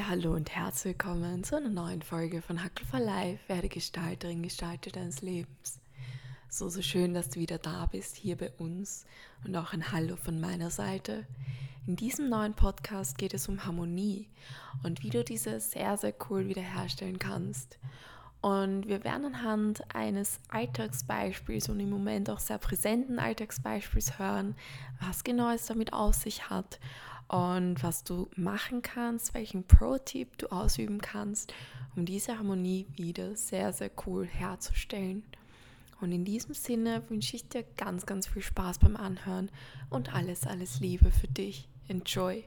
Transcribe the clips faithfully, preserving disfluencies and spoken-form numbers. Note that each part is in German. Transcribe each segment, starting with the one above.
Hallo und herzlich willkommen zu einer neuen Folge von Hackel for Life, werde Gestalterin, Gestalter deines Lebens. So, so schön, dass du wieder da bist, hier bei uns und auch ein Hallo von meiner Seite. In diesem neuen Podcast geht es um Harmonie und wie du diese sehr, sehr cool wiederherstellen kannst. Und wir werden anhand eines Alltagsbeispiels und im Moment auch sehr präsenten Alltagsbeispiels hören, was genau es damit auf sich hat und was du machen kannst, welchen Pro-Tipp du ausüben kannst, um diese Harmonie wieder sehr, sehr cool herzustellen. Und in diesem Sinne wünsche ich dir ganz, ganz viel Spaß beim Anhören und alles, alles Liebe für dich. Enjoy!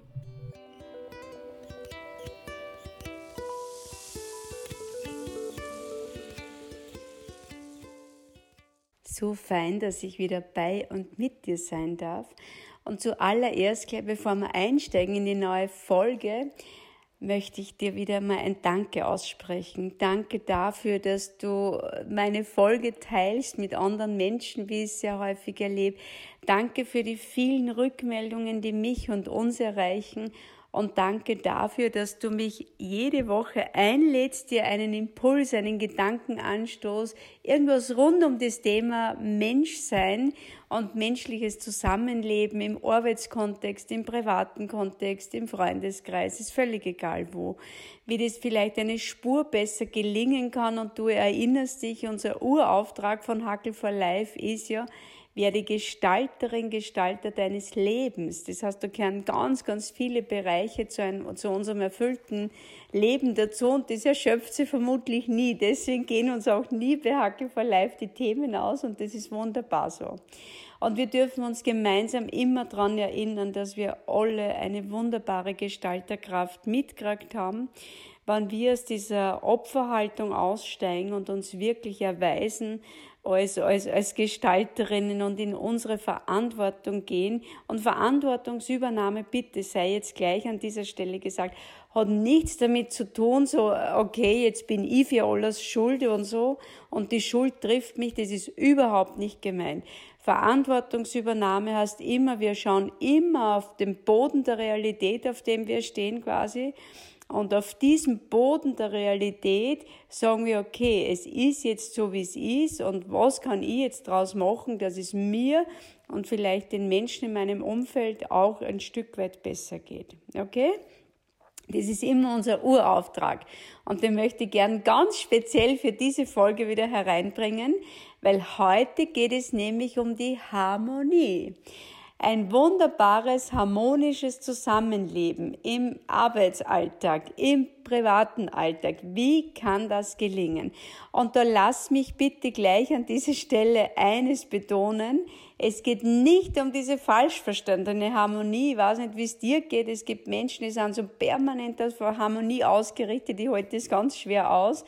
So fein, dass ich wieder bei und mit dir sein darf. Und zuallererst, gleich bevor wir einsteigen in die neue Folge, möchte ich dir wieder mal ein Danke aussprechen. Danke dafür, dass du meine Folge teilst mit anderen Menschen, wie ich es sehr häufig erlebe. Danke für die vielen Rückmeldungen, die mich und uns erreichen. Und danke dafür, dass du mich jede Woche einlädst, dir einen Impuls, einen Gedankenanstoß, irgendwas rund um das Thema Menschsein und menschliches Zusammenleben im Arbeitskontext, im privaten Kontext, im Freundeskreis, ist völlig egal wo, wie das vielleicht eine Spur besser gelingen kann. Und du erinnerst dich, unser Urauftrag von Hackel for Life ist ja, werde Gestalterin, Gestalter deines Lebens. Das heißt, da gehören ganz, ganz viele Bereiche zu, einem, zu unserem erfüllten Leben dazu und das erschöpft sich vermutlich nie. Deswegen gehen uns auch nie bei Hackel for Life die Themen aus und das ist wunderbar so. Und wir dürfen uns gemeinsam immer daran erinnern, dass wir alle eine wunderbare Gestalterkraft mitgekriegt haben, wenn wir aus dieser Opferhaltung aussteigen und uns wirklich erweisen, als, als, als Gestalterinnen und in unsere Verantwortung gehen. Und Verantwortungsübernahme, bitte sei jetzt gleich an dieser Stelle gesagt, hat nichts damit zu tun, so, okay, jetzt bin ich für alles schuld und so und die Schuld trifft mich, das ist überhaupt nicht gemeint. Verantwortungsübernahme heißt immer, wir schauen immer auf den Boden der Realität, auf dem wir stehen quasi. Und auf diesem Boden der Realität sagen wir, okay, es ist jetzt so, wie es ist und was kann ich jetzt daraus machen, dass es mir und vielleicht den Menschen in meinem Umfeld auch ein Stück weit besser geht. Okay? Das ist immer unser Urauftrag und den möchte ich gern ganz speziell für diese Folge wieder hereinbringen, weil heute geht es nämlich um die Harmonie. Ein wunderbares, harmonisches Zusammenleben im Arbeitsalltag, im privaten Alltag. Wie kann das gelingen? Und da lass mich bitte gleich an dieser Stelle eines betonen. Es geht nicht um diese falsch verstandene Harmonie. Ich weiß nicht, wie es dir geht. Es gibt Menschen, die sind so permanent auf Harmonie ausgerichtet. Die halten das ganz schwer aus.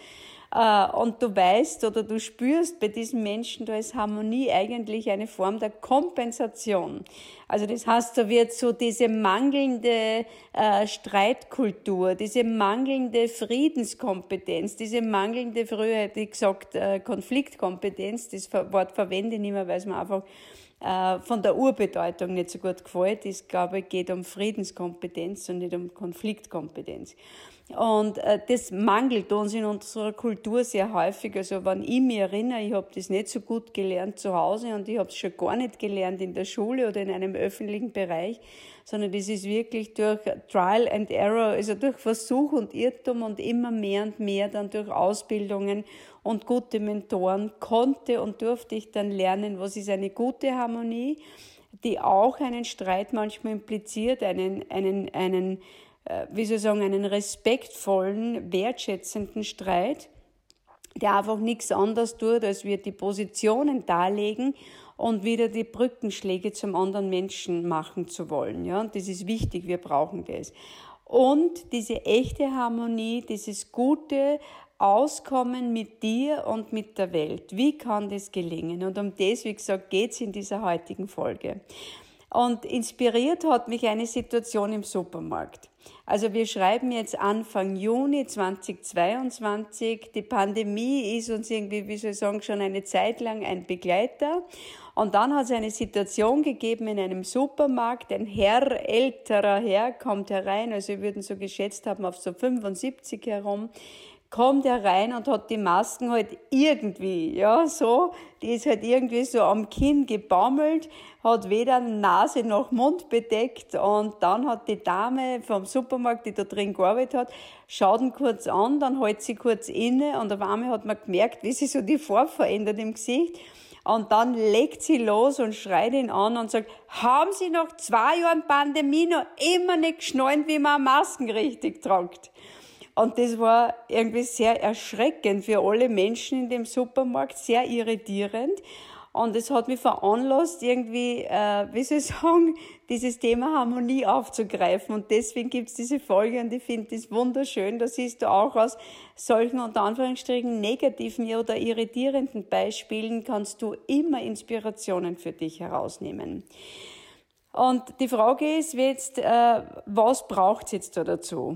Und du weißt oder du spürst bei diesen Menschen, da ist Harmonie eigentlich eine Form der Kompensation. Also das heißt, da wird so diese mangelnde äh, Streitkultur, diese mangelnde Friedenskompetenz, diese mangelnde, früher hätte ich gesagt, äh, Konfliktkompetenz, das Wort verwende ich nicht mehr, weil es mir einfach äh, von der Urbedeutung nicht so gut gefällt. Ich glaube, es geht um Friedenskompetenz und nicht um Konfliktkompetenz. Und äh, das mangelt uns in unserer Kultur sehr häufig. Also wenn ich mich erinnere, ich habe das nicht so gut gelernt zu Hause und ich habe es schon gar nicht gelernt in der Schule oder in einem öffentlichen Bereich, sondern das ist wirklich durch Trial and Error, also durch Versuch und Irrtum und immer mehr und mehr dann durch Ausbildungen und gute Mentoren konnte und durfte ich dann lernen, was ist eine gute Harmonie, die auch einen Streit manchmal impliziert, einen, einen, einen wie soll ich sagen, einen respektvollen, wertschätzenden Streit, der einfach nichts anderes tut, als wir die Positionen darlegen und wieder die Brückenschläge zum anderen Menschen machen zu wollen. Ja, und das ist wichtig, wir brauchen das. Und diese echte Harmonie, dieses gute Auskommen mit dir und mit der Welt. Wie kann das gelingen? Und um das, wie gesagt, geht es in dieser heutigen Folge. Und inspiriert hat mich eine Situation im Supermarkt. Also wir schreiben jetzt Anfang Juni zweitausendzweiundzwanzig. Die Pandemie ist uns irgendwie, wie soll ich sagen, schon eine Zeit lang ein Begleiter. Und dann hat es eine Situation gegeben in einem Supermarkt. Ein Herr, älterer Herr, kommt herein, also wir würden so geschätzt haben auf so fünfundsiebzig herum, kommt herein und hat die Masken halt irgendwie, ja, so, die ist halt irgendwie so am Kinn gebaumelt, hat weder Nase noch Mund bedeckt, und dann hat die Dame vom Supermarkt, die da drin gearbeitet hat, schaut ihn kurz an, dann hält sie kurz inne, und auf einmal hat man gemerkt, wie sich so die Farbe verändert im Gesicht, und dann legt sie los und schreit ihn an und sagt, haben Sie nach zwei Jahren Pandemie noch immer nicht geschnallt, wie man Masken richtig tragt? Und das war irgendwie sehr erschreckend für alle Menschen in dem Supermarkt, sehr irritierend. Und es hat mich veranlasst, irgendwie, äh, wie soll ich sagen, dieses Thema Harmonie aufzugreifen. Und deswegen gibt's diese Folge, und ich finde das wunderschön. Da siehst du auch aus solchen, unter Anführungsstrichen, negativen oder irritierenden Beispielen kannst du immer Inspirationen für dich herausnehmen. Und die Frage ist jetzt, äh, was braucht's jetzt da dazu?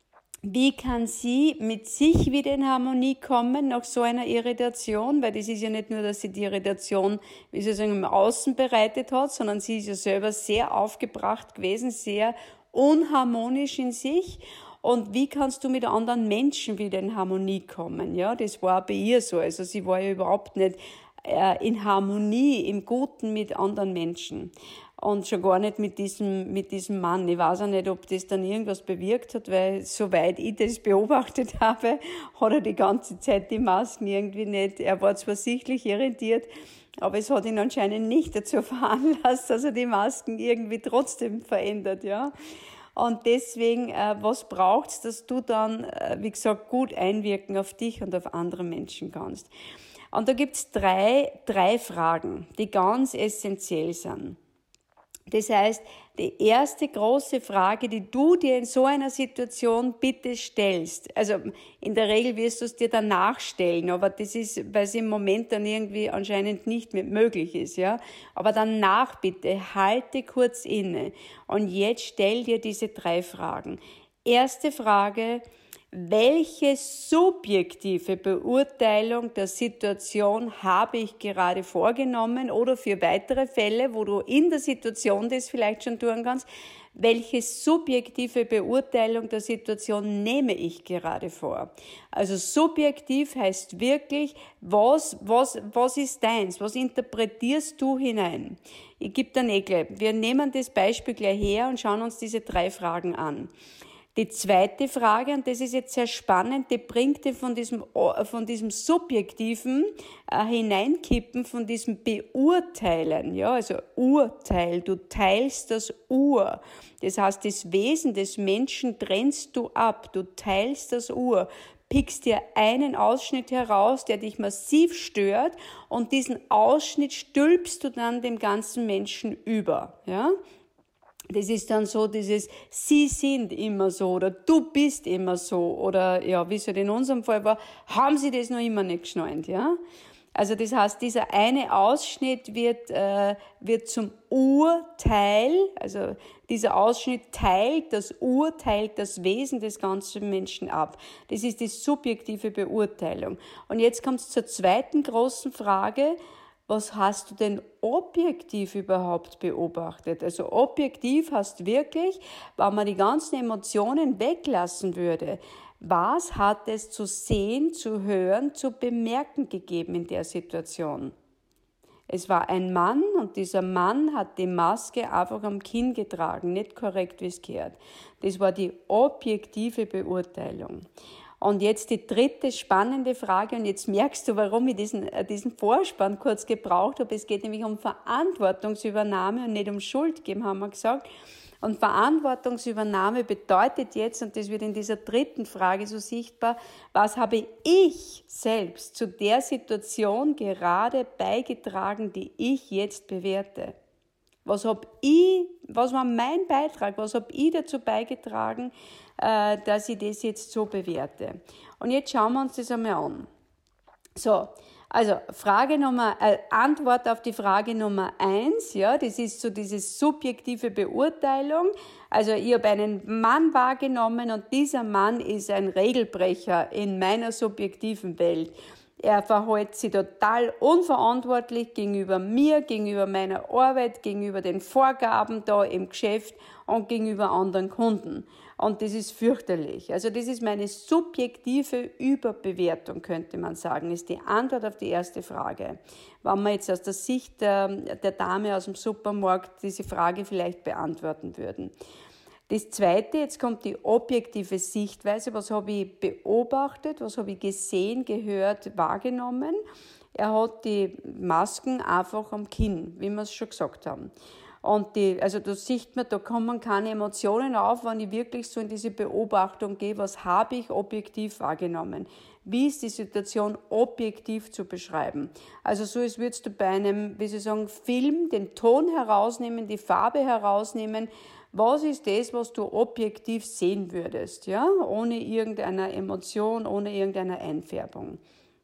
Wie kann sie mit sich wieder in Harmonie kommen nach so einer Irritation? Weil das ist ja nicht nur, dass sie die Irritation, wie soll ich sagen, im Außen bereitet hat, sondern sie ist ja selber sehr aufgebracht gewesen, sehr unharmonisch in sich. Und wie kannst du mit anderen Menschen wieder in Harmonie kommen? Ja, das war bei ihr so. Also sie war ja überhaupt nicht äh, in Harmonie, im Guten mit anderen Menschen. Und schon gar nicht mit diesem, mit diesem Mann. Ich weiß auch nicht, ob das dann irgendwas bewirkt hat, weil soweit ich das beobachtet habe, hat er die ganze Zeit die Masken irgendwie nicht, er war zwar sichtlich irritiert, aber es hat ihn anscheinend nicht dazu veranlasst, dass er die Masken irgendwie trotzdem verändert, ja. Und deswegen, äh, was braucht's, dass du dann, äh, wie gesagt, gut einwirken auf dich und auf andere Menschen kannst? Und da gibt's drei, drei Fragen, die ganz essentiell sind. Das heißt, die erste große Frage, die du dir in so einer Situation bitte stellst, also in der Regel wirst du es dir danach stellen, aber das ist, weil es im Moment dann irgendwie anscheinend nicht mehr möglich ist, ja. Aber danach bitte halte kurz inne und jetzt stell dir diese drei Fragen. Erste Frage: Welche subjektive Beurteilung der Situation habe ich gerade vorgenommen, oder für weitere Fälle, wo du in der Situation das vielleicht schon tun kannst, welche subjektive Beurteilung der Situation nehme ich gerade vor? Also subjektiv heißt wirklich, was, was, was ist deins? Was interpretierst du hinein? Ich gebe dir eh gleich. Wir nehmen das Beispiel gleich her und schauen uns diese drei Fragen an. Die zweite Frage, und das ist jetzt sehr spannend, die bringt dir von diesem, von diesem subjektiven äh, Hineinkippen, von diesem Beurteilen, ja, also Urteil, du teilst das Ur. Das heißt, das Wesen des Menschen trennst du ab, du teilst das Ur, pickst dir einen Ausschnitt heraus, der dich massiv stört, und diesen Ausschnitt stülpst du dann dem ganzen Menschen über, ja. Das ist dann so dieses, sie sind immer so, oder du bist immer so, oder ja, wie es halt in unserem Fall war, haben sie das noch immer nicht geschnallt, ja? Also das heißt, dieser eine Ausschnitt wird, äh, wird zum Urteil, also dieser Ausschnitt teilt das Ur, teilt das Wesen des ganzen Menschen ab. Das ist die subjektive Beurteilung. Und jetzt kommt es zur zweiten großen Frage: Was hast du denn objektiv überhaupt beobachtet? Also objektiv heißt wirklich, wenn man die ganzen Emotionen weglassen würde, was hat es zu sehen, zu hören, zu bemerken gegeben in der Situation? Es war ein Mann, und dieser Mann hat die Maske einfach am Kinn getragen, nicht korrekt, wie es gehört. Das war die objektive Beurteilung. Und jetzt die dritte spannende Frage, und jetzt merkst du, warum ich diesen, diesen Vorspann kurz gebraucht habe. Es geht nämlich um Verantwortungsübernahme und nicht um Schuld geben, haben wir gesagt. Und Verantwortungsübernahme bedeutet jetzt, und das wird in dieser dritten Frage so sichtbar, was habe ich selbst zu der Situation gerade beigetragen, die ich jetzt bewerte? Was hab ich, was war mein Beitrag? Was habe ich dazu beigetragen, äh, dass ich das jetzt so bewerte? Und jetzt schauen wir uns das einmal an. So, Also Frage Nummer, äh, Antwort auf die Frage Nummer eins, ja, das ist so diese subjektive Beurteilung. Also ich habe einen Mann wahrgenommen und dieser Mann ist ein Regelbrecher in meiner subjektiven Welt. Er verhält sich total unverantwortlich gegenüber mir, gegenüber meiner Arbeit, gegenüber den Vorgaben da im Geschäft und gegenüber anderen Kunden. Und das ist fürchterlich. Also das ist meine subjektive Überbewertung, könnte man sagen, ist die Antwort auf die erste Frage. Wenn wir jetzt aus der Sicht der, der Dame aus dem Supermarkt diese Frage vielleicht beantworten würden. Das Zweite, jetzt kommt die objektive Sichtweise. Was habe ich beobachtet, was habe ich gesehen, gehört, wahrgenommen? Er hat die Masken einfach am Kinn, wie wir es schon gesagt haben. Und die, also da sieht man, da kommen keine Emotionen auf, wenn ich wirklich so in diese Beobachtung gehe, was habe ich objektiv wahrgenommen? Wie ist die Situation objektiv zu beschreiben? Also so als würdest du bei einem, wie Sie sagen, Film den Ton herausnehmen, die Farbe herausnehmen. Was ist das, was du objektiv sehen würdest, ja? Ohne irgendeine Emotion, ohne irgendeine Einfärbung.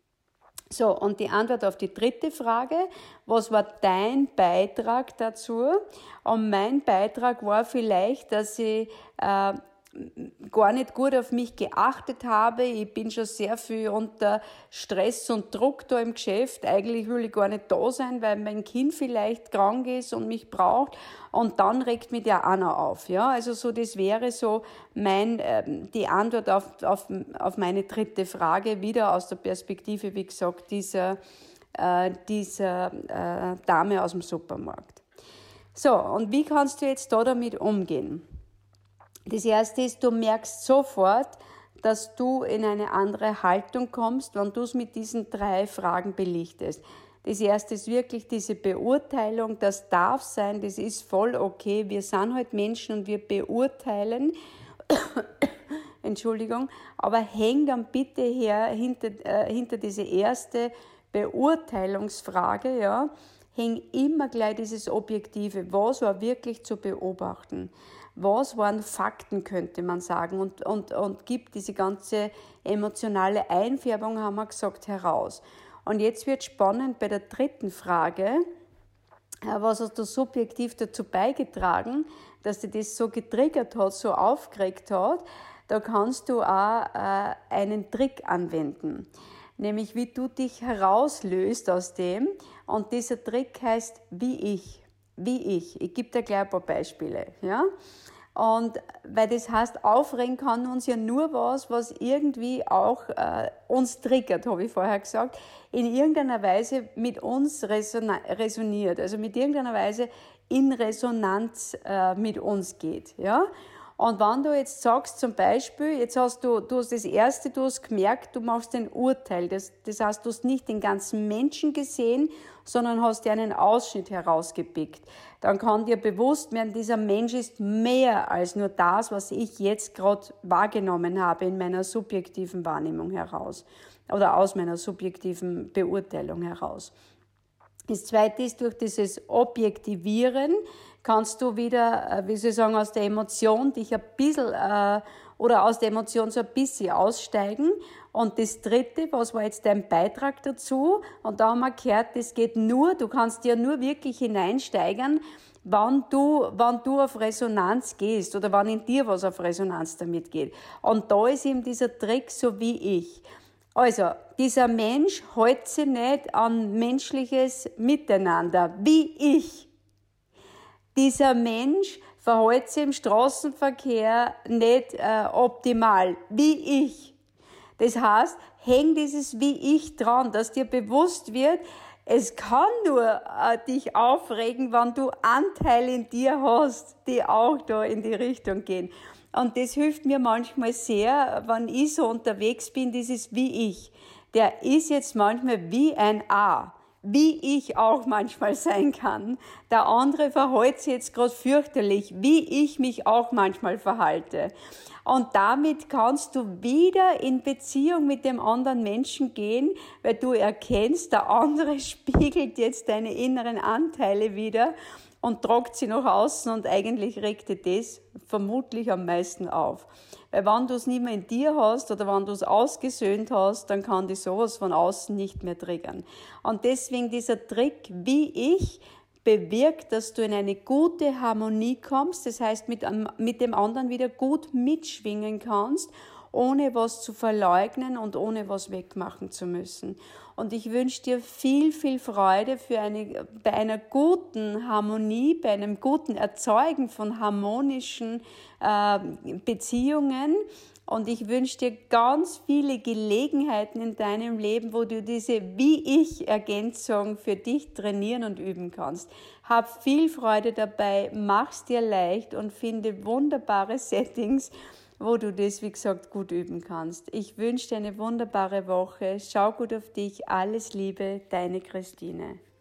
So, und die Antwort auf die dritte Frage, was war dein Beitrag dazu? Und mein Beitrag war vielleicht, dass ich äh, gar nicht gut auf mich geachtet habe. Ich bin schon sehr viel unter Stress und Druck da im Geschäft. Eigentlich will ich gar nicht da sein, weil mein Kind vielleicht krank ist und mich braucht. Und dann regt mich der auch noch auf. Ja? Also so, das wäre so mein, ähm, die Antwort auf, auf, auf meine dritte Frage, wieder aus der Perspektive, wie gesagt, dieser, äh, dieser äh, Dame aus dem Supermarkt. So, und wie kannst du jetzt da damit umgehen? Das Erste ist, du merkst sofort, dass du in eine andere Haltung kommst, wenn du es mit diesen drei Fragen belichtest. Das Erste ist wirklich diese Beurteilung, das darf sein, das ist voll okay. Wir sind halt Menschen und wir beurteilen, Entschuldigung, aber häng dann bitte her hinter, äh, hinter diese erste Beurteilungsfrage, ja, häng immer gleich dieses Objektive, was war wirklich zu beobachten. Was waren Fakten, könnte man sagen, und, und, und gibt diese ganze emotionale Einfärbung, haben wir gesagt, heraus. Und jetzt wird spannend bei der dritten Frage, was hast du subjektiv dazu beigetragen, dass dir das so getriggert hat, so aufgeregt hat. Da kannst du auch äh, einen Trick anwenden, nämlich wie du dich herauslöst aus dem. Und dieser Trick heißt, wie ich. Wie ich. Ich gebe dir gleich ein paar Beispiele. Ja? Und weil das heißt, aufregen kann uns ja nur was, was irgendwie auch äh, uns triggert, habe ich vorher gesagt, in irgendeiner Weise mit uns resoniert, also mit irgendeiner Weise in Resonanz äh, mit uns geht. Ja? Und wenn du jetzt sagst, zum Beispiel, jetzt hast du, du hast das Erste, du hast gemerkt, du machst ein Urteil. Das, das heißt, du hast nicht den ganzen Menschen gesehen, sondern hast dir einen Ausschnitt herausgepickt. Dann kann dir bewusst werden, dieser Mensch ist mehr als nur das, was ich jetzt gerade wahrgenommen habe in meiner subjektiven Wahrnehmung heraus oder aus meiner subjektiven Beurteilung heraus. Das Zweite ist, durch dieses Objektivieren kannst du wieder, wie soll ich sagen, aus der Emotion dich ein bisschen, äh, oder aus der Emotion so ein bisschen aussteigen. Und das Dritte, was war jetzt dein Beitrag dazu? Und da haben wir gehört, das geht nur, du kannst dir nur wirklich hineinsteigern, wenn du, wenn du auf Resonanz gehst oder wenn in dir was auf Resonanz damit geht. Und da ist eben dieser Trick, so wie ich. Also, dieser Mensch hält sich nicht an menschliches Miteinander, wie ich. Dieser Mensch verhält sich im Straßenverkehr nicht äh, optimal, wie ich. Das heißt, häng dieses wie ich dran, dass dir bewusst wird, es kann nur äh, dich aufregen, wenn du Anteile in dir hast, die auch da in die Richtung gehen. Und das hilft mir manchmal sehr, wenn ich so unterwegs bin, dieses wie ich. Der ist jetzt manchmal wie ein A, wie ich auch manchmal sein kann. Der andere verhält sich jetzt gerade fürchterlich, wie ich mich auch manchmal verhalte. Und damit kannst du wieder in Beziehung mit dem anderen Menschen gehen, weil du erkennst, der andere spiegelt jetzt deine inneren Anteile wieder und tragt sie nach außen, und eigentlich regt dir das vermutlich am meisten auf. Weil wenn du es nicht mehr in dir hast oder wenn du es ausgesöhnt hast, dann kann dich sowas von außen nicht mehr triggern. Und deswegen dieser Trick, wie ich, bewirkt, dass du in eine gute Harmonie kommst, das heißt mit, mit dem anderen wieder gut mitschwingen kannst, ohne was zu verleugnen und ohne was wegmachen zu müssen. Und ich wünsche dir viel, viel Freude für eine, bei einer guten Harmonie, bei einem guten Erzeugen von harmonischen äh, Beziehungen. Und ich wünsche dir ganz viele Gelegenheiten in deinem Leben, wo du diese Wie-Ich-Ergänzung für dich trainieren und üben kannst. Hab viel Freude dabei, mach's dir leicht und finde wunderbare Settings, wo du das, wie gesagt, gut üben kannst. Ich wünsche dir eine wunderbare Woche. Schau gut auf dich. Alles Liebe, deine Christine.